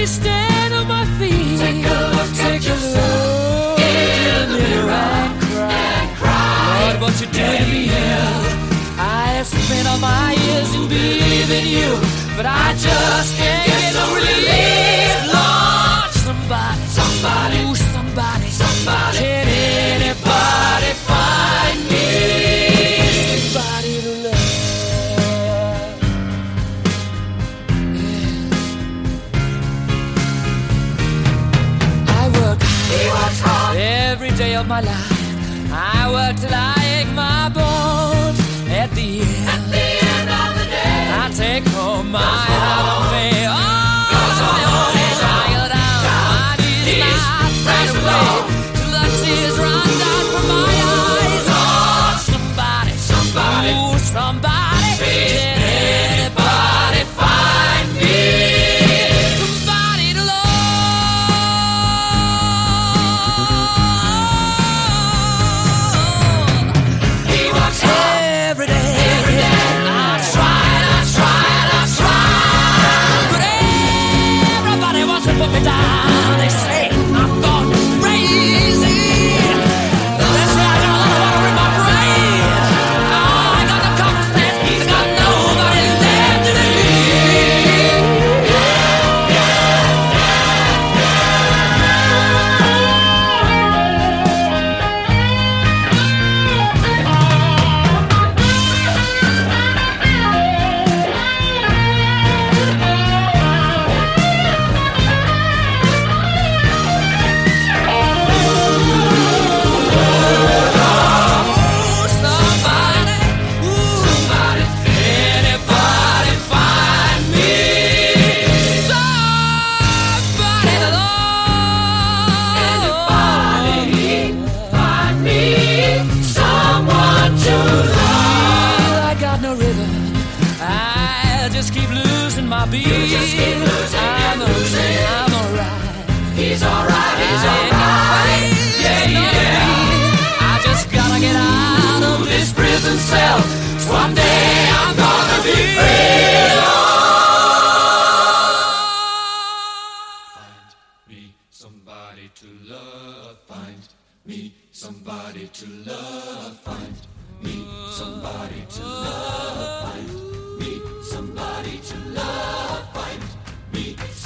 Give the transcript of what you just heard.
stand on my feet. Take a look Take at a look in the mirror and cry. Lord, what you did to me. I have spent all my years in believing you, but I just can't get no relief. Lord, somebody, ooh, somebody, can anybody find me somebody to love? Yeah. I work hard every day of my life. I work till I ache my bones. At the end of the day, I take home my heart of me. Oh, tired out, my knees not right away till the tears run down from my eyes. Oh, somebody, ooh, somebody, can anybody find me somebody to love? He works hard Every day. I try, but everybody wants to put me down. They say I'm gone crazy. They say I got a lot of water in my brain. Oh, I got no common sense. I got nobody left to beat. I'm alright. He's alright. Yeah. I just gotta get out of this prison cell. Someday I'm gonna be free. Find me somebody to love. Find me somebody to love. Find me somebody to love. Find me somebody to love. Find me